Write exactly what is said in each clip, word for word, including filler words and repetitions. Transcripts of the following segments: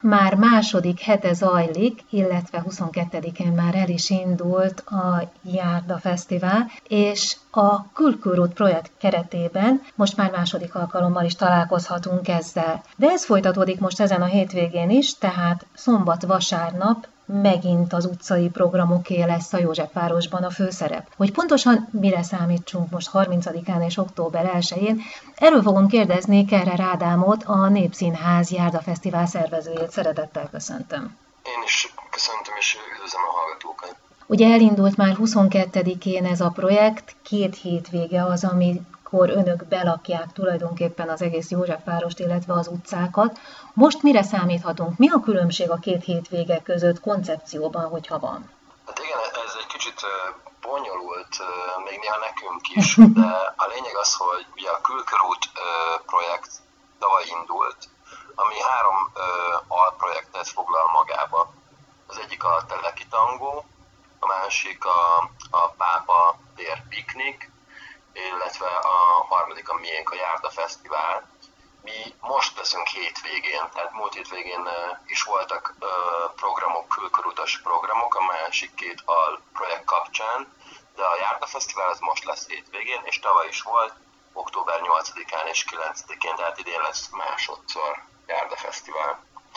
már második hete zajlik, illetve huszonkettedikén már el is indult a Járda Fesztivál, és a Kulturút projekt keretében most már második alkalommal is találkozhatunk ezzel. De ez folytatódik most ezen a hétvégén is, tehát szombat-vasárnap megint az utcai programoké lesz a Józsefvárosban a főszerep. Hogy pontosan mire számítsunk most harmincadikán és október elsején, erről fogom kérdezni Kerrer Ádámot, a Népszínház Járda Fesztivál szervezőjét. Szeretettel köszöntöm. Én is köszöntöm és üdvözlöm a hallgatókat. Ugye elindult már huszonkettedikén ez a projekt, két hétvége az, amikor önök belakják tulajdonképpen az egész Józsefvárost, illetve az utcákat. Most mire számíthatunk? Mi a különbség a két hétvége között koncepcióban, hogyha van? Hát igen, ez egy kicsit bonyolult, még néha nekünk is, de a lényeg az, hogy ugye a Kulturút projekt tavaly indult, ami három alprojektet foglal magába. Az egyik a Teleki Tangó, a másik a, a Pápa tér piknik, illetve a harmadik a miénk, a Járda Fesztivál. Mi most leszünk hétvégén, tehát múlt hétvégén is voltak programok, külkörutas programok a másik két al projekt kapcsán, de a Járda Fesztivál az most lesz hétvégén, és tavaly is volt, október nyolcadikán és kilencedikén, tehát idén lesz másodszor Járda Fesztivál.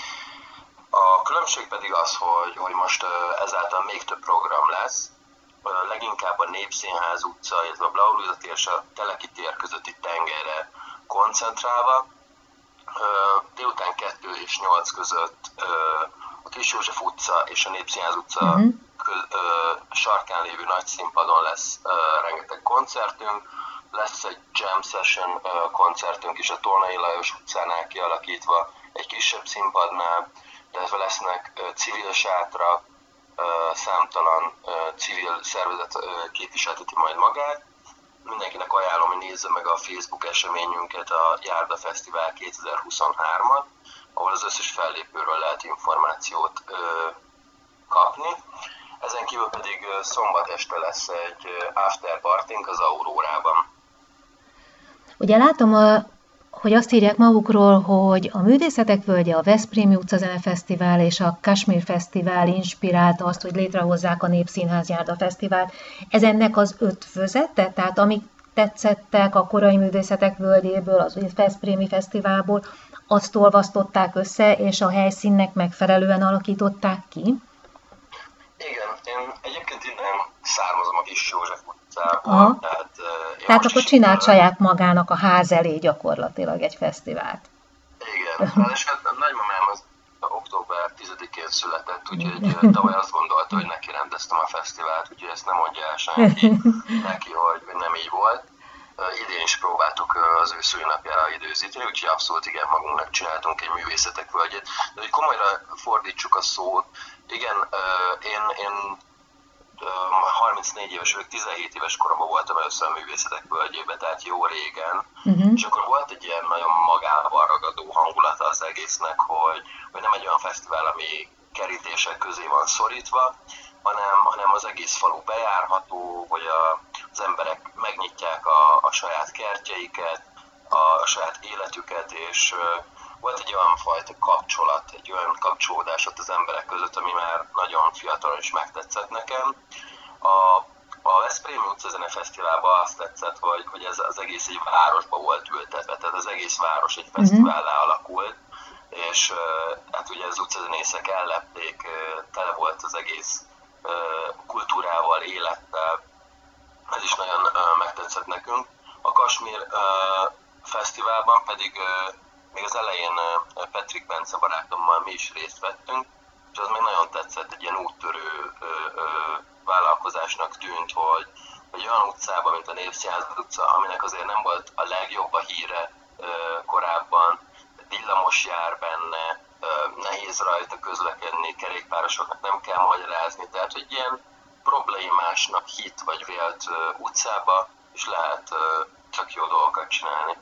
A különbség pedig az, hogy, hogy most ezáltal még több program lesz, leginkább a Népszínház utca, illetve a Blau Lujza tér és a Teleki tér közötti tengelyre koncentrálva. Délután kettő és nyolc között a Kis József utca és a Népszínház utca uh-huh. sarkán lévő nagy színpadon lesz rengeteg koncertünk. Lesz egy jam session koncertünk is a Tolnai Lajos utcánál kialakítva, egy kisebb színpadnál, illetve lesznek civil sátrak, számtalan civil szervezet képviselteti majd magát. Mindenkinek ajánlom, hogy nézze meg a Facebook eseményünket, a Járda Fesztivál kétezer-huszonhárom, ahol az összes fellépőről lehet információt kapni. Ezen kívül pedig szombat este lesz egy after partink az Aurórában. Ugye látom, a, hogy azt írják magukról, hogy a Művészetek Völgye, a Veszprémi Utcazene Fesztivál és a Kashmir Fesztivál inspirálta azt, hogy létrehozzák a Népszínház Járda Fesztivált. Ez ennek az ötvözete? Tehát amik tetszettek a korai Művészetek Völgyéből, az Veszprémi Fesztiválból, azt olvasztották össze, és a helyszínnek megfelelően alakították ki? Igen, én egyébként innen származom a Kis József utcából. Tehát, uh, tehát akkor csinált is saját magának a ház elé gyakorlatilag egy fesztivált. Igen, és hát a nagymamám az október tizedikén született, úgyhogy tavaly azt gondolta, hogy neki rendeztem a fesztivált, úgyhogy ezt nem mondja el senki neki, hogy nem így volt. Uh, idén is próbáltuk uh, az ő szülinapjára időzíteni, úgyhogy abszolút igen, magunknak csináltunk egy Művészetek Völgyét. De hogy komolyra fordítsuk a szót, igen, uh, én, én uh, harmincnégy éves vagyok, tizenhét éves koromban voltam először a Művészetek Völgyében, tehát jó régen, uh-huh. és akkor volt egy ilyen nagyon magával ragadó hangulata az egésznek, hogy, hogy nem egy olyan fesztivál, ami kerítések közé van szorítva, hanem, hanem az egész falu bejárható, hogy a, az emberek megnyitják a, a saját kertjeiket, a, a saját életüket, és uh, volt egy olyan fajta kapcsolat, egy olyan kapcsolódás ott az emberek között, ami már nagyon fiatalon is megtetszett nekem. A, a Veszprémi Utcazene Fesztiválban azt tetszett, hogy, hogy ez az egész egy városba volt ültetve, tehát az egész város egy fesztivállá alakult, és uh, hát ugye az utcazenészek ellepték, uh, tele volt az egész uh, kultúrával, élettel, ez is nagyon uh, megtetszett nekünk. A Kashmir uh, Fesztiválban pedig uh, még az elején uh, Petrik Bence barátommal mi is részt vettünk, és az még nagyon tetszett, egy ilyen úttörő uh, uh, vállalkozásnak tűnt, hogy, hogy olyan utcában, mint a Népszínház utca, aminek azért nem volt a legjobb a híre uh, korábban, villamos jár benne, uh, nehéz rajta közlekedni, kerékpárosoknak nem kell magyarázni, tehát hogy ilyen problémásnak hit vagy vélt uh, utcába is lehet uh, csak jó dolgokat csinálni.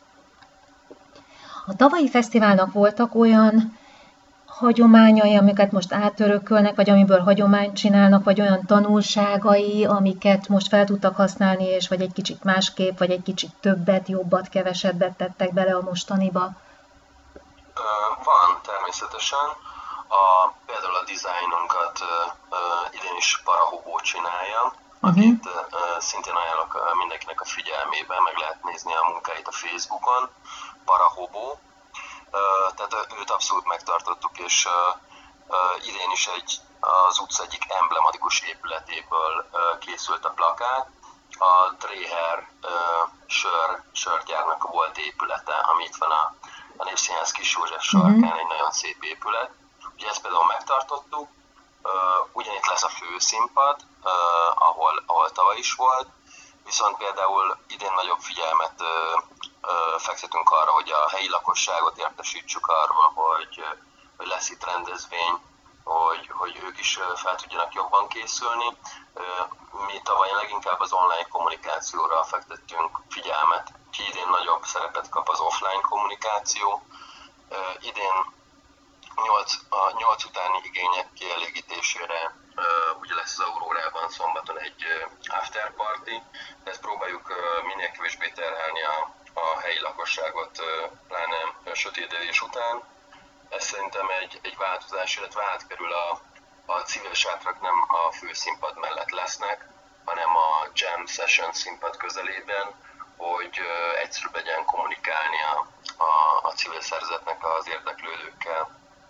A tavalyi fesztiválnak voltak olyan hagyományai, amiket most átörökölnek, vagy amiből hagyományt csinálnak, vagy olyan tanulságai, amiket most fel tudtak használni, és vagy egy kicsit másképp, vagy egy kicsit többet, jobbat, kevesebbet tettek bele a mostaniba? Van, természetesen. A, például a dizájnunkat uh, uh, idén is Parahobó csinálja, uh-huh. akit uh, szintén ajánlok uh, mindenkinek a figyelmébe, meg lehet nézni a munkáit a Facebookon, Parahobó. Uh, tehát uh, őt abszolút megtartottuk, és uh, uh, idén is egy, az utca egyik emblematikus épületéből uh, készült a plakát. A Dreher uh, sör, sörgyárnak volt épülete, ami itt van a, a Népszínház Kis József sarkán, uh-huh. egy nagyon szép épület. Ugye ezt például megtartottuk, uh, ugyanitt lesz a főszínpad, uh, ahol, ahol tavaly is volt, viszont például idén nagyobb figyelmet uh, uh, fektetünk arra, hogy a helyi lakosságot értesítsük arról, hogy, uh, hogy lesz itt rendezvény, hogy, hogy ők is fel tudjanak jobban készülni. Mi tavaly leginkább az online kommunikációra fektettünk figyelmet, ki idén nagyobb szerepet kap az offline kommunikáció. Idén nyolc, a nyolc utáni igények kielégítésére ugye lesz az Aurórában szombaton egy after party, ezt próbáljuk minél kevésbé terhelni a, a helyi lakosságot, pláne sötétedés után. Ez szerintem egy, egy változás, illetve átkerül a, a civil sátrak nem a főszínpad mellett lesznek, hanem a jam session színpad közelében, hogy uh, egyszerűbb legyen kommunikálni a, a, a civil szervezetnek az érdeklődőkkel.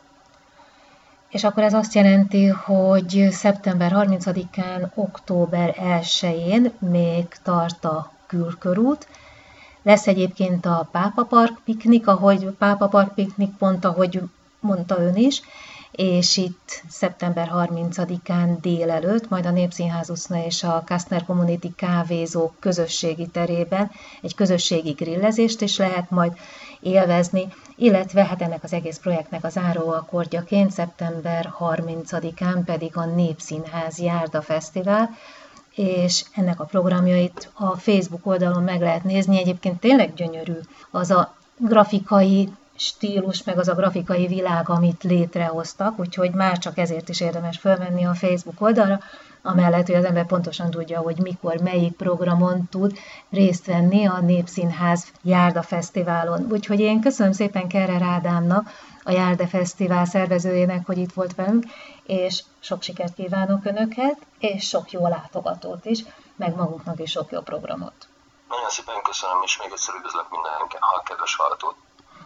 És akkor ez azt jelenti, hogy szeptember harmincadikán, október elsején még tart a Külkörút. Lesz egyébként a Pápa Park piknik, ahogy Pápa Park piknik pont, ahogy mondta ön is, és itt szeptember harmincadikán délelőtt, majd a Népszínház utca és a Kastner Community kávézó közösségi terében egy közösségi grillezést is lehet majd élvezni, illetve hát ennek az egész projektnek az záróakkordjaként szeptember harmincadikán pedig a Népszínház Járda Fesztivál, és ennek a programjait a Facebook oldalon meg lehet nézni. Egyébként tényleg gyönyörű az a grafikai stílus, meg az a grafikai világ, amit létrehoztak, úgyhogy már csak ezért is érdemes fölmenni a Facebook oldalra, amellett, hogy az ember pontosan tudja, hogy mikor, melyik programon tud részt venni a Népszínház Járda Fesztiválon. Úgyhogy én köszönöm szépen Kerrer Ádámnak, a Járda Fesztivál szervezőjének, hogy itt volt velünk, és sok sikert kívánok önöket, és sok jó látogatót is, meg magunknak is sok jó programot. Nagyon szépen köszönöm, és még egyszer üdvözlök minden kedves hallgatót.